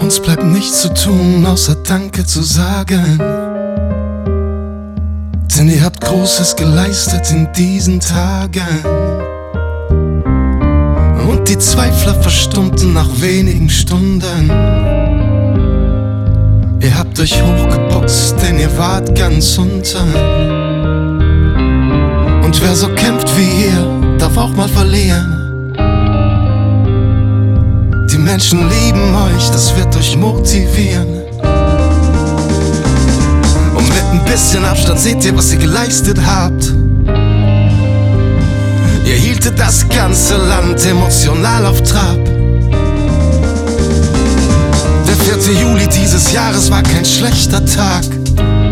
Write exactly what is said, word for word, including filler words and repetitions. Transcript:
Uns bleibt nichts zu tun, außer Danke zu sagen. Denn ihr habt Großes geleistet in diesen Tagen. Und die Zweifler verstummten nach wenigen Stunden. Ihr habt euch hochgeboxt, denn ihr wart ganz unten. Und wer so kämpft wie ihr, darf auch mal verlieren. Die Menschen lieben euch, das wird euch motivieren. Und mit ein bisschen Abstand seht ihr, was ihr geleistet habt. Ihr hieltet das ganze Land emotional auf Trab. Der vierte Juli dieses Jahres war kein schlechter Tag.